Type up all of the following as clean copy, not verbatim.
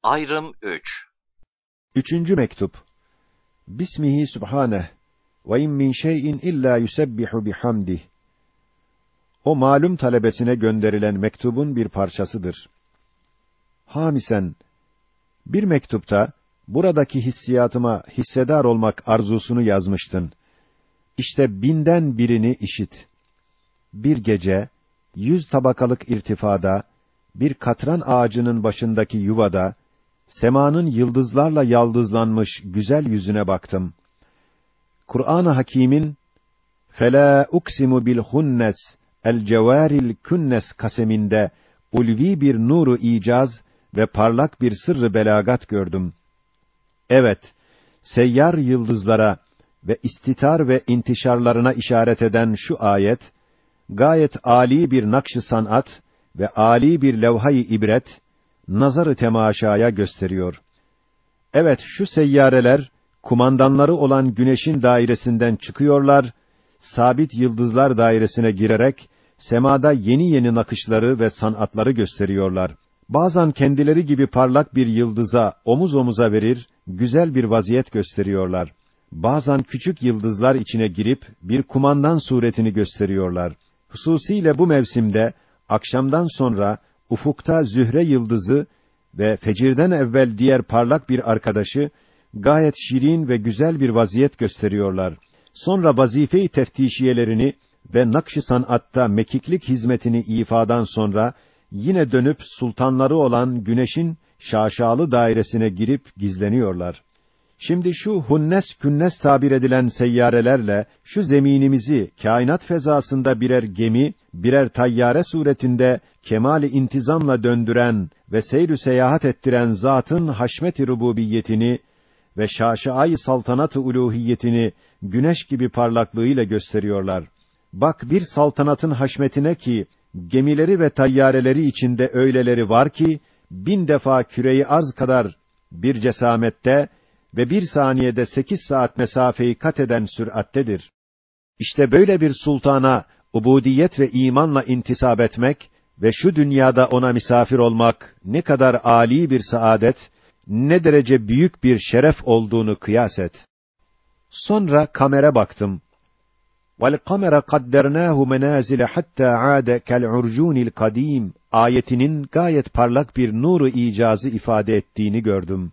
Ayrım 3. Üçüncü mektup. Bismihi Subhaneh ve in min şey'in illa yusebbihu bihamdih. O malum talebesine gönderilen mektubun bir parçasıdır. Hamisen, bir mektupta buradaki hissiyatıma hissedar olmak arzusunu yazmıştın. İşte binden birini işit. Bir gece, 100 tabakalık irtifada, bir katran ağacının başındaki yuvada, semanın yıldızlarla yaldızlanmış güzel yüzüne baktım. Kur'an-ı Hakîm'in "Fela uksimu bil hunnes el cevaril künnes" kaseminde ulvi bir nuru icaz ve parlak bir sırrı belagat gördüm. Evet, seyyar yıldızlara ve istitar ve intişarlarına işaret eden şu ayet, gayet âli bir nakş-ı sanat ve âli bir levha-i ibret, nazar-ı temaşaya gösteriyor. Evet, şu seyyareler, kumandanları olan güneşin dairesinden çıkıyorlar, sabit yıldızlar dairesine girerek, semada yeni yeni nakışları ve sanatları gösteriyorlar. Bazen kendileri gibi parlak bir yıldıza omuz omuza verir, güzel bir vaziyet gösteriyorlar. Bazen küçük yıldızlar içine girip, bir kumandan suretini gösteriyorlar. Hususiyle bu mevsimde, akşamdan sonra, ufukta Zühre yıldızı ve fecirden evvel diğer parlak bir arkadaşı, gayet şirin ve güzel bir vaziyet gösteriyorlar. Sonra vazife-i teftişiyelerini ve nakş-ı sanatta mekiklik hizmetini ifadan sonra, yine dönüp sultanları olan güneşin şaşalı dairesine girip gizleniyorlar. Şimdi şu hunnes künnes tabir edilen seyyarelerle şu zeminimizi kainat fezasında birer gemi, birer tayyare suretinde kemali intizamla döndüren ve seyr-ü seyahat ettiren zatın haşmet-i rububiyetini ve şaşa-i saltanat-ı uluhiyetini güneş gibi parlaklığıyla gösteriyorlar. Bak bir saltanatın haşmetine ki gemileri ve tayyareleri içinde öyleleri var ki 1000 defa küre-i arz kadar bir cesamette ve 1 saniyede 8 saat mesafeyi kat eden sürattedir. İşte böyle bir sultana ubudiyet ve imanla intisap etmek ve şu dünyada ona misafir olmak ne kadar âli bir saadet, ne derece büyük bir şeref olduğunu kıyas et. Sonra kamera baktım. وَالْقَمَرَ قَدَّرْنَاهُ مَنَازِلَ حَتَّى عَادَ كَالْعُرْجُونِ الْقَد۪يمِ ayetinin gayet parlak bir nuru icazı ifade ettiğini gördüm.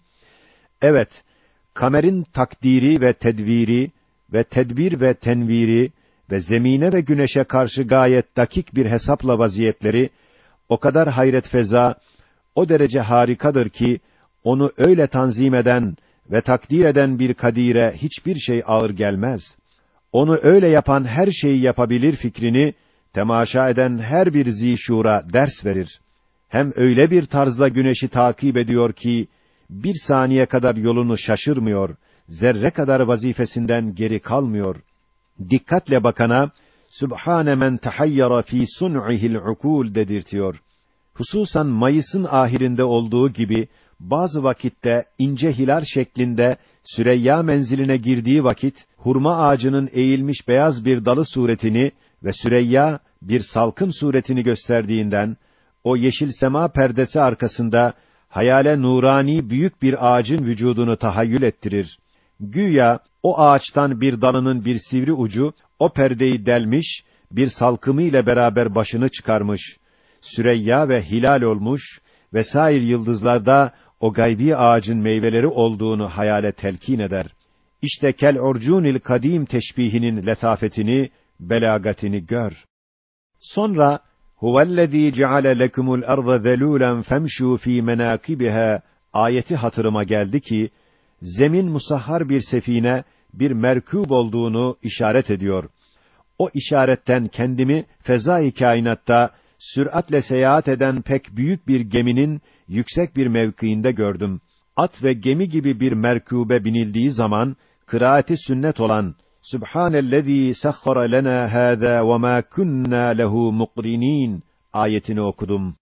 Evet, kamerin takdiri ve tedviri ve tedbir ve tenviri ve zemine ve güneşe karşı gayet dakik bir hesapla vaziyetleri o kadar hayret feza, o derece harikadır ki onu öyle tanzim eden ve takdir eden bir kadire hiçbir şey ağır gelmez. Onu öyle yapan her şeyi yapabilir fikrini temaşa eden her bir zîşûra ders verir. Hem öyle bir tarzda güneşi takip ediyor ki 1 saniye kadar yolunu şaşırmıyor, zerre kadar vazifesinden geri kalmıyor. Dikkatle bakana Sübhane men tahayyara fi sun'ihil ukul dedirtiyor. Hususan Mayıs'ın ahirinde olduğu gibi bazı vakitte ince hilal şeklinde Süreyya menziline girdiği vakit hurma ağacının eğilmiş beyaz bir dalı suretini ve Süreyya bir salkım suretini gösterdiğinden o yeşil sema perdesi arkasında hayale nurani büyük bir ağacın vücudunu tahayyül ettirir. Güya o ağaçtan bir dalının bir sivri ucu o perdeyi delmiş, bir salkımı ile beraber başını çıkarmış. Süreyya ve hilal olmuş ve sair yıldızlarda o gaybi ağacın meyveleri olduğunu hayale telkin eder. İşte kel urcunil kadim teşbihinin letafetini, belagatini gör. Sonra huvellezî ceale lekumul arda zelûlen femşû fî menâkibiha ayeti hatırıma geldi ki zemin musahhar bir sefine, bir merkûb olduğunu işaret ediyor. O işaretten kendimi fezâ-i kainatta süratle seyahat eden pek büyük bir geminin yüksek bir mevkiinde gördüm. At ve gemi gibi bir merkûbe binildiği zaman kıraati sünnet olan Subhanellezî sahhara lena hâzâ ve mâ kunnâ lehu muqrinîn ayetini okudum.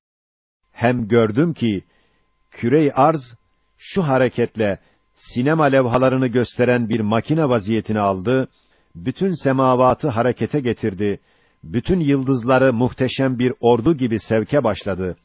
Hem gördüm ki küre-i arz şu hareketle sinema levhalarını gösteren bir makine vaziyetini aldı, bütün semavatı harekete getirdi, bütün yıldızları muhteşem bir ordu gibi sevke başladı.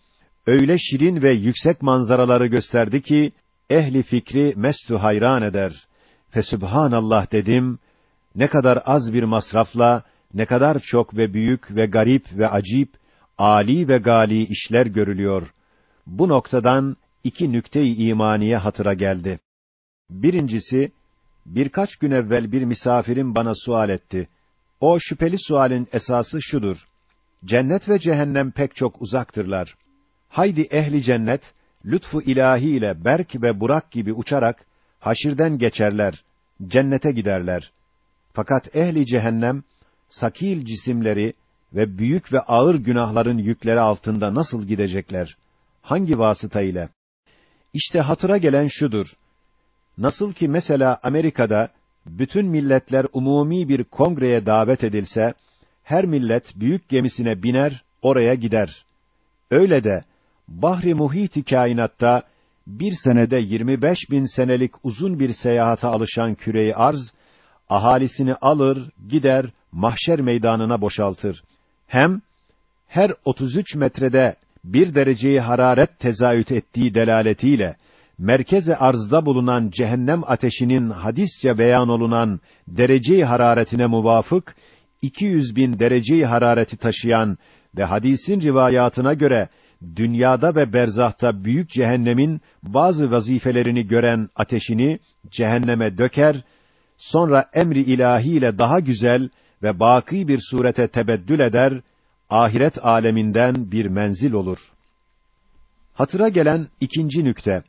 öyle şirin ve yüksek manzaraları gösterdi ki, ehli fikri mestu hayran eder. Fesübhanallah dedim, ne kadar az bir masrafla, ne kadar çok ve büyük ve garip ve acip, âli ve gâli işler görülüyor. Bu noktadan iki nükte-i imaniye hatıra geldi. Birincisi, birkaç gün evvel bir misafirim bana sual etti. O şüpheli sualin esası şudur: cennet ve cehennem pek çok uzaktırlar. Haydi ehli cennet, lütfu ilahi ile berk ve burak gibi uçarak, haşirden geçerler, cennete giderler. Fakat ehli cehennem, sakil cisimleri ve büyük ve ağır günahların yükleri altında nasıl gidecekler? Hangi vasıta ile? İşte hatıra gelen şudur: nasıl ki mesela Amerika'da, bütün milletler umumi bir kongreye davet edilse, her millet büyük gemisine biner, oraya gider. Öyle de, bahri muhit-i kainatta, bir senede 25.000 senelik uzun bir seyahate alışan küre-i arz, ahalisini alır, gider, mahşer meydanına boşaltır. Hem, her 33 metrede 1 dereceyi hararet tezahüt ettiği delaletiyle, merkeze arzda bulunan cehennem ateşinin hadisçe beyan olunan dereceyi hararetine muvafık, 200.000 dereceyi harareti taşıyan ve hadisin rivayatına göre, dünyada ve berzahta büyük cehennemin bazı vazifelerini gören ateşini cehenneme döker, sonra emri ilahiyle daha güzel ve baki bir surete tebeddül eder, ahiret aleminden bir menzil olur. Hatıra gelen ikinci nükte: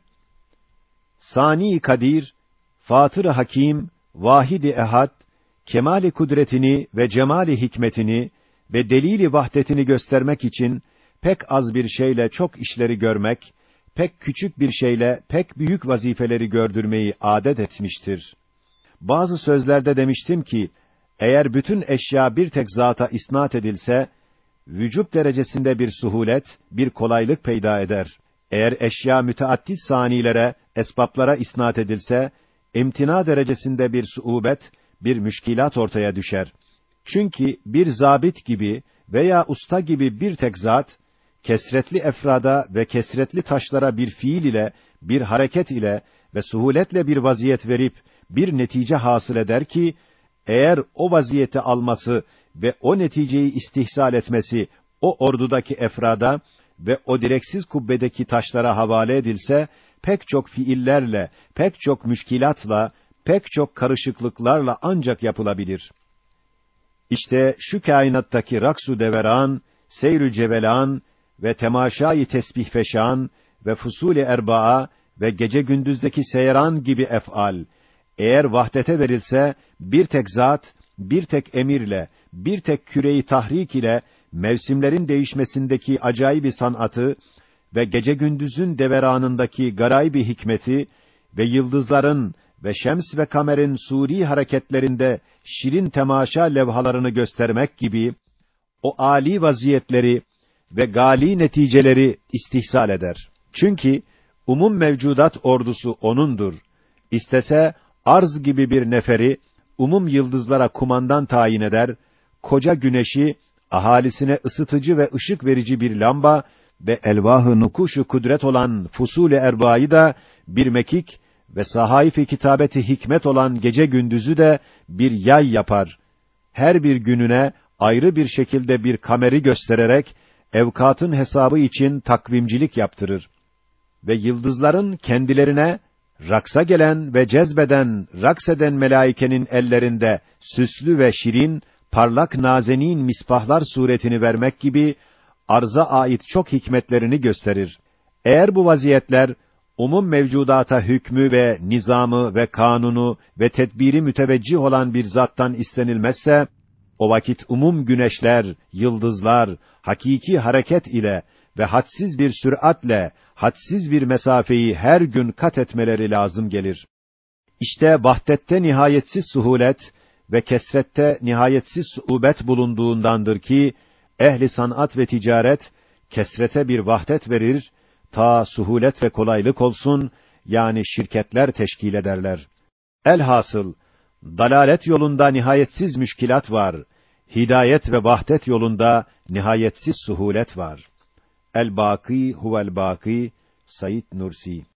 Sani Kadir, Fatır-ı Hakim, Vahid-i Ehad, kemâl-i kudretini ve cemâl-i hikmetini ve delîl-i vahdetini göstermek için pek az bir şeyle çok işleri görmek, pek küçük bir şeyle pek büyük vazifeleri gördürmeyi âdet etmiştir. Bazı sözlerde demiştim ki, eğer bütün eşya bir tek zata isnat edilse, vücub derecesinde bir suhulet, bir kolaylık peyda eder. Eğer eşya müteaddit sanilere, esbaplara isnat edilse, imtina derecesinde bir suubet, bir müşkilat ortaya düşer. Çünkü bir zabit gibi veya usta gibi bir tek zat, kesretli efrada ve kesretli taşlara bir fiil ile, bir hareket ile ve suhuletle bir vaziyet verip, bir netice hasıl eder ki, eğer o vaziyeti alması ve o neticeyi istihsal etmesi, o ordudaki efrada ve o direksiz kubbedeki taşlara havale edilse, pek çok fiillerle, pek çok müşkilatla, pek çok karışıklıklarla ancak yapılabilir. İşte şu kainattaki raksu deveran, seyr-ü cevelan ve temaşai tesbih feşan ve fusul-i erbaa ve gece gündüzdeki seyran gibi ef'al, eğer vahdete verilse, bir tek zat, bir tek emirle, bir tek küre-i tahrik ile, mevsimlerin değişmesindeki acayip sanatı ve gece gündüzün deveranındaki garayb-i hikmeti ve yıldızların ve şems ve kamerin suri hareketlerinde şirin temaşa levhalarını göstermek gibi, o âli vaziyetleri ve gâli neticeleri istihsal eder. Çünkü umum mevcudat ordusu O'nundur. İstese, arz gibi bir neferi, umum yıldızlara kumandan tayin eder, koca güneşi, ahalisine ısıtıcı ve ışık verici bir lamba ve elvah-ı nukuşu kudret olan fusul-i erbâyı da bir mekik ve sahaif-i kitabeti hikmet olan gece gündüzü de bir yay yapar. Her bir gününe ayrı bir şekilde bir kameri göstererek, evkatın hesabı için takvimcilik yaptırır. Ve yıldızların kendilerine, raksa gelen ve cezbeden, raks eden melaikenin ellerinde süslü ve şirin, parlak nazenin misbahlar suretini vermek gibi, arza ait çok hikmetlerini gösterir. Eğer bu vaziyetler, umum mevcudata hükmü ve nizamı ve kanunu ve tedbiri müteveccih olan bir zattan istenilmezse, o vakit umum güneşler, yıldızlar, hakiki hareket ile ve hadsiz bir süratle, hadsiz bir mesafeyi her gün kat etmeleri lazım gelir. İşte vahdette nihayetsiz suhulet ve kesrette nihayetsiz suubet bulunduğundandır ki, ehli sanat ve ticaret, kesrete bir vahdet verir, ta suhulet ve kolaylık olsun, yani şirketler teşkil ederler. Elhasıl, dalalet yolunda nihayetsiz müşkilat var, hidayet ve vahdet yolunda nihayetsiz suhulet var. El-Bâkî huvel bâkî Said Nursi.